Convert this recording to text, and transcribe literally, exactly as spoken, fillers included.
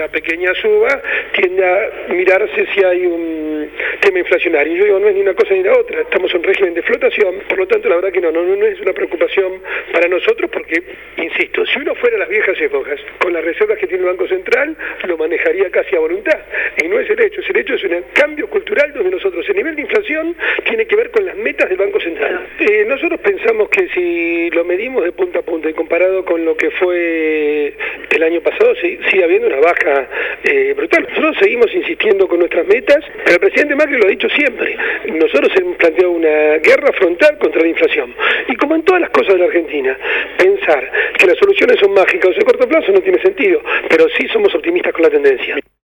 esa pequeña suba tiende a mirarse si hay un tema inflacionario. Yo digo, no es ni una cosa ni la otra, estamos en régimen de flotación, por lo tanto la verdad que no, no, no es una preocupación para nosotros porque, insisto, si uno fuera a las viejas épocas, con las reservas que tiene el Banco Central, lo manejaría casi a voluntad, y no es el hecho, es el hecho es un cambio cultural donde nosotros, el nivel de inflación tiene que ver con las metas del Banco Central. Eh, nosotros pensamos que si lo medimos de punta a punta y comparado con lo que fue el año pasado, sí, sigue habiendo una baja eh, brutal. Nosotros seguimos insistiendo con nuestras metas, pero el presidente Macri lo ha dicho siempre, nosotros hemos planteado una guerra frontal contra la inflación, y como en todas las cosas de la Argentina, pensar que las soluciones son mágicas o de corto plazo no tiene sentido, pero sí somos optimistas con la tendencia.